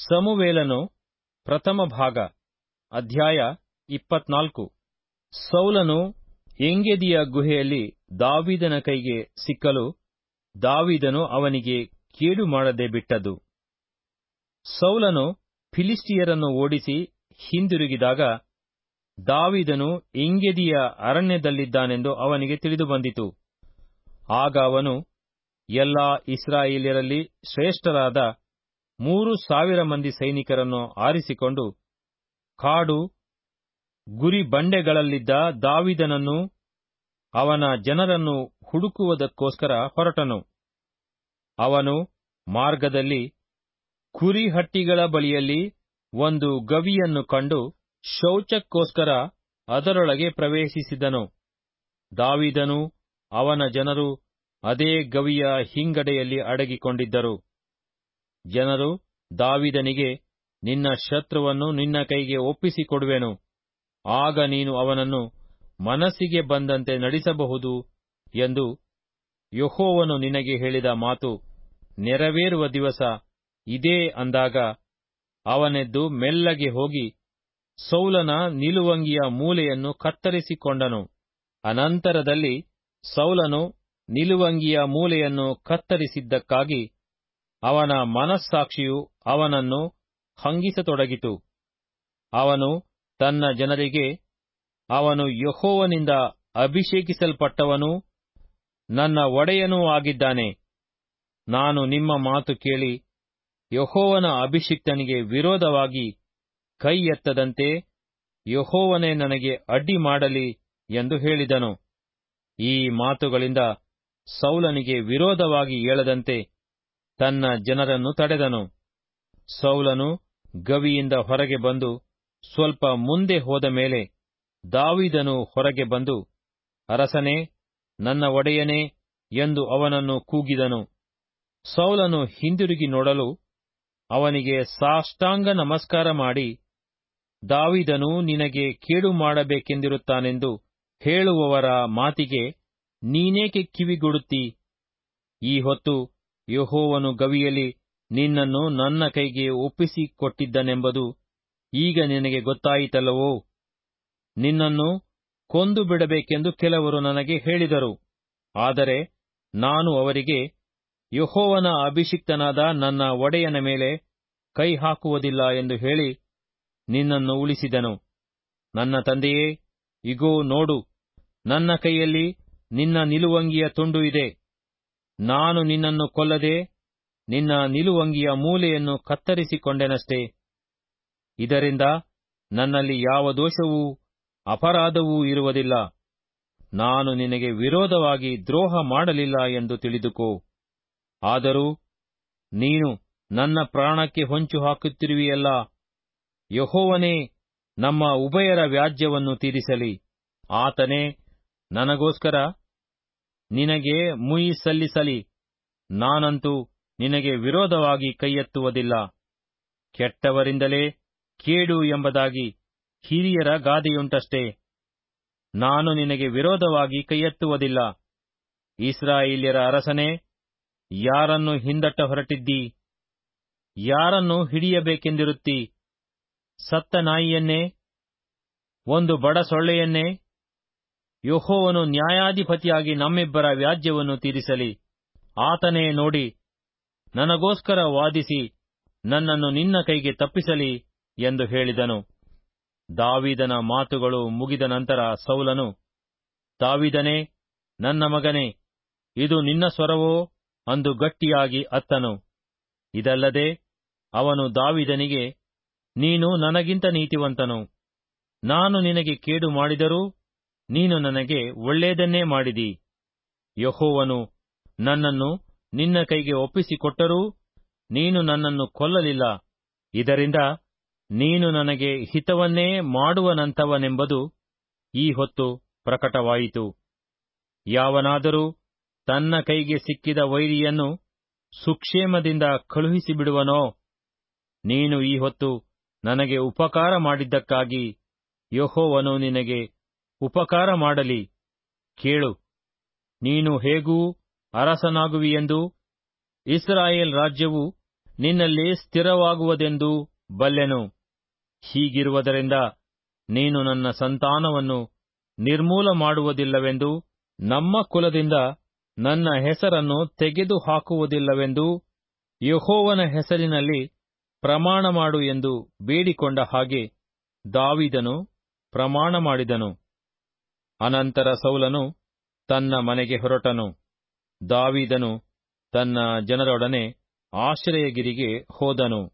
ಸಮುವೇಲನು ಪ್ರಥಮ ಭಾಗ ಅಧ್ಯಾಯ 24. ಸೌಲನು ಎಂಗೆದಿಯ ಗುಹೆಯಲ್ಲಿ ದಾವೀದನ ಕೈಗೆ ಸಿಕ್ಕಲು ದಾವೀದನು ಅವನಿಗೆ ಕೇಡು ಮಾಡದೆ ಬಿಟ್ಟದ್ದು. ಸೌಲನು ಫಿಲಿಷ್ಟಿಯರನ್ನು ಓಡಿಸಿ ಹಿಂದಿರುಗಿದಾಗ ದಾವೀದನು ಎಂಗೆದಿಯ ಅರಣ್ಯದಲ್ಲಿದ್ದಾನೆಂದು ಅವನಿಗೆ ತಿಳಿದುಬಂದಿತು. ಆಗ ಅವನು ಎಲ್ಲಾ ಇಸ್ರಾಯೇಲ್ಯರಲ್ಲಿ ಶ್ರೇಷ್ಠರಾದ 3,000 ಮಂದಿ ಸೈನಿಕರನ್ನು ಆರಿಸಿಕೊಂಡು ಕಾಡು ಗುರಿ ಬಂಡೆಗಳಲ್ಲಿದ್ದ ದಾವೀದನನ್ನೂ ಅವನ ಜನರನ್ನು ಹುಡುಕುವುದಕ್ಕೋಸ್ಕರ ಹೊರಟನು. ಅವನು ಮಾರ್ಗದಲ್ಲಿ ಕುರಿಹಟ್ಟಿಗಳ ಬಳಿಯಲ್ಲಿ ಒಂದು ಗವಿಯನ್ನು ಕಂಡು ಶೌಚಕ್ಕೋಸ್ಕರ ಅದರೊಳಗೆ ಪ್ರವೇಶಿಸಿದನು. ದಾವೀದನೂ ಅವನ ಜನರು ಅದೇ ಗವಿಯ ಹಿಂಗಡೆಯಲ್ಲಿ ಅಡಗಿಕೊಂಡಿದ್ದರು. ಜನರು ದಾವೀದನಿಗೆ, ನಿನ್ನ ಶತ್ರುವನ್ನು ನಿನ್ನ ಕೈಗೆ ಒಪ್ಪಿಸಿಕೊಡುವೆನು, ಆಗ ನೀನು ಅವನನ್ನು ಮನಸ್ಸಿಗೆ ಬಂದಂತೆ ನಡೆಸಬಹುದು ಎಂದು ಯೆಹೋವನು ನಿನಗೆ ಹೇಳಿದ ಮಾತು ನೆರವೇರುವ ದಿವಸ ಇದೇ ಅಂದಾಗ, ಅವನೆದ್ದು ಮೆಲ್ಲಗೆ ಹೋಗಿ ಸೌಲನ ನಿಲುವಂಗಿಯ ಮೂಲೆಯನ್ನು ಕತ್ತರಿಸಿಕೊಂಡನು. ಅನಂತರದಲ್ಲಿ ಸೌಲನು ನಿಲುವಂಗಿಯ ಮೂಲೆಯನ್ನು ಕತ್ತರಿಸಿದ್ದಕ್ಕಾಗಿ ಅವನ ಮನಸ್ಸಾಕ್ಷಿಯು ಅವನನ್ನು ಹಂಗಿಸತೊಡಗಿತು. ಅವನು ತನ್ನ ಜನರಿಗೆ, ಅವನು ಯೆಹೋವನಿಂದ ಅಭಿಷೇಕಿಸಲ್ಪಟ್ಟವನೂ ನನ್ನ ಒಡೆಯನೂ ಆಗಿದ್ದಾನೆ. ನಾನು ನಿಮ್ಮ ಮಾತು ಕೇಳಿ ಯೆಹೋವನ ಅಭಿಷಿಕ್ತನಿಗೆ ವಿರೋಧವಾಗಿ ಕೈ ಎತ್ತದಂತೆ ಯೆಹೋವನೇ ನನಗೆ ಅಡ್ಡಿ ಮಾಡಲಿ ಎಂದು ಹೇಳಿದನು. ಈ ಮಾತುಗಳಿಂದ ಸೌಲನಿಗೆ ವಿರೋಧವಾಗಿ ಏಳದಂತೆ ತನ್ನ ಜನರನ್ನು ತಡೆದನು. ಸೌಲನು ಗವಿಯಿಂದ ಹೊರಗೆ ಬಂದು ಸ್ವಲ್ಪ ಮುಂದೆ ಹೋದ ಮೇಲೆ ದಾವೀದನು ಹೊರಗೆ ಬಂದು, ಅರಸನೇ, ನನ್ನ ಒಡೆಯನೇ ಎಂದು ಅವನನ್ನು ಕೂಗಿದನು. ಸೌಲನು ಹಿಂದಿರುಗಿ ನೋಡಲು ಅವನಿಗೆ ಸಾಷ್ಟಾಂಗ ನಮಸ್ಕಾರ ಮಾಡಿ, ದಾವೀದನು ನಿನಗೆ ಕೇಡು ಮಾಡಬೇಕೆಂದಿರುತ್ತಾನೆಂದು ಹೇಳುವವರ ಮಾತಿಗೆ ನೀನೇಕೆ ಕಿವಿಗೊಡುತ್ತೀ? ಈ ಹೊತ್ತು ಯೆಹೋವನು ಗವಿಯಲ್ಲಿ ನಿನ್ನನ್ನು ನನ್ನ ಕೈಗೆ ಒಪ್ಪಿಸಿಕೊಟ್ಟಿದ್ದನೆಂಬುದು ಈಗ ನಿನಗೆ ಗೊತ್ತಾಯಿತಲ್ಲವೋ? ನಿನ್ನನ್ನು ಕೊಂದು ಬಿಡಬೇಕೆಂದು ಕೆಲವರು ನನಗೆ ಹೇಳಿದರು. ಆದರೆ ನಾನು ಅವರಿಗೆ, ಯೆಹೋವನ ಅಭಿಷಿಕ್ತನಾದ ನನ್ನ ಒಡೆಯನ ಮೇಲೆ ಕೈ ಹಾಕುವುದಿಲ್ಲ ಎಂದು ಹೇಳಿ ನಿನ್ನನ್ನು ಉಳಿಸಿದನು. ನನ್ನ ತಂದೆಯೇ, ಇಗೋ ನೋಡು, ನನ್ನ ಕೈಯಲ್ಲಿ ನಿನ್ನ ನಿಲುವಂಗಿಯ ತುಂಡು ಇದೆ. ನಾನು ನಿನ್ನನ್ನು ಕೊಲ್ಲದೆ ನಿನ್ನ ನಿಲುವಂಗಿಯ ಮೂಲೆಯನ್ನು ಕತ್ತರಿಸಿಕೊಂಡೆನಷ್ಟೇ. ಇದರಿಂದ ನನ್ನಲ್ಲಿ ಯಾವ ದೋಷವೂ ಅಪರಾಧವೂ ಇರುವುದಿಲ್ಲ. ನಾನು ನಿನಗೆ ವಿರೋಧವಾಗಿ ದ್ರೋಹ ಮಾಡಲಿಲ್ಲ ಎಂದು ತಿಳಿದುಕೋ. ಆದರೂ ನೀನು ನನ್ನ ಪ್ರಾಣಕ್ಕೆ ಹೊಂಚು ಹಾಕುತ್ತಿರುವಿಯಲ್ಲ. ಯೆಹೋವನೇ ನಮ್ಮ ಉಭಯರ ವ್ಯಾಜ್ಯವನ್ನು ತೀರಿಸಲಿ. ಆತನೇ ನನಗೋಸ್ಕರ ನಿನಗೆ ಮುಯ್ಯಿ ಸಲ್ಲಿಸಲಿ. ನಾನಂತೂ ನಿನಗೆ ವಿರೋಧವಾಗಿ ಕೈಯೆತ್ತುವುದಿಲ್ಲ. ಕೆಟ್ಟವರಿಂದಲೇ ಕೇಡು ಎಂಬುದಾಗಿ ಹಿರಿಯರ ಗಾದೆಯುಂಟಷ್ಟೇ. ನಾನು ನಿನಗೆ ವಿರೋಧವಾಗಿ ಕೈಯೆತ್ತುವುದಿಲ್ಲ. ಇಸ್ರಾಯೇಲ್ಯರ ಅರಸನೇ, ಯಾರನ್ನು ಹಿಂದಟ್ಟ ಹೊರಟಿದ್ದೀ? ಯಾರನ್ನು ಹಿಡಿಯಬೇಕೆಂದಿರುತ್ತೀ? ಸತ್ತ ನಾಯಿಯನ್ನೇ? ಒಂದು ಬಡ ಸೊಳ್ಳೆಯನ್ನೇ? ಯೆಹೋವನು ನ್ಯಾಯಾಧಿಪತಿಯಾಗಿ ನಮ್ಮಿಬ್ಬರ ವ್ಯಾಜ್ಯವನ್ನು ತೀರಿಸಲಿ. ಆತನೇ ನೋಡಿ ನನಗೋಸ್ಕರ ವಾದಿಸಿ ನನ್ನನ್ನು ನಿನ್ನ ಕೈಗೆ ತಪ್ಪಿಸಲಿ ಎಂದು ಹೇಳಿದನು. ದಾವೀದನ ಮಾತುಗಳು ಮುಗಿದ ನಂತರ ಸೌಲನು, ದಾವೀದನೇ, ನನ್ನ ಮಗನೇ, ಇದು ನಿನ್ನ ಸ್ವರವೋ ಅಂದು ಗಟ್ಟಿಯಾಗಿ ಅತ್ತನು. ಇದಲ್ಲದೆ ಅವನು ದಾವೀದನಿಗೆ, ನೀನು ನನಗಿಂತ ನೀತಿವಂತನು. ನಾನು ನಿನಗೆ ಕೇಡು ಮಾಡಿದರೂ ನೀನು ನನಗೆ ಒಳ್ಳೆಯದನ್ನೇ ಮಾಡಿದಿ. ಯೆಹೋವನು ನನ್ನನ್ನು ನಿನ್ನ ಕೈಗೆ ಒಪ್ಪಿಸಿಕೊಟ್ಟರೂ ನೀನು ನನ್ನನ್ನು ಕೊಲ್ಲಲಿಲ್ಲ. ಇದರಿಂದ ನೀನು ನನಗೆ ಹಿತವನ್ನೇ ಮಾಡುವನಂತವನೆಂಬುದು ಈ ಹೊತ್ತು ಪ್ರಕಟವಾಯಿತು. ಯಾವನಾದರೂ ತನ್ನ ಕೈಗೆ ಸಿಕ್ಕಿದ ವೈರಿಯನ್ನು ಸುಕ್ಷೇಮದಿಂದ ಕಳುಹಿಸಿಬಿಡುವನೋ? ನೀನು ಈ ಹೊತ್ತು ನನಗೆ ಉಪಕಾರ ಮಾಡಿದ್ದಕ್ಕಾಗಿ ಯೆಹೋವನು ನಿನಗೆ ಉಪಕಾರ ಮಾಡಲಿ. ಕೇಳು, ನೀನು ಹೇಗೂ ಅರಸನಾಗುವಿಯೆಂದೂ ಇಸ್ರಾಯೇಲ್ ರಾಜ್ಯವು ನಿನ್ನಲ್ಲಿ ಸ್ಥಿರವಾಗುವುದೆಂದು ಬಲ್ಲೆನು. ಹೀಗಿರುವುದರಿಂದ ನೀನು ನನ್ನ ಸಂತಾನವನ್ನು ನಿರ್ಮೂಲ ಮಾಡುವುದಿಲ್ಲವೆಂದೂ ನಮ್ಮ ಕುಲದಿಂದ ನನ್ನ ಹೆಸರನ್ನು ತೆಗೆದು ಹಾಕುವುದಿಲ್ಲವೆಂದೂ ಯೆಹೋವನ ಹೆಸರಿನಲ್ಲಿ ಪ್ರಮಾಣ ಮಾಡು ಎಂದು ಬೇಡಿಕೊಂಡ ಹಾಗೆ ದಾವೀದನು ಪ್ರಮಾಣ ಮಾಡಿದನು. ಅನಂತರ ಸೌಲನು ತನ್ನ ಮನೆಗೆ ಹೊರಟನು. ದಾವೀದನು ತನ್ನ ಜನರೊಡನೆ ಆಶ್ರಯಗಿರಿಗೆ ಹೋದನು.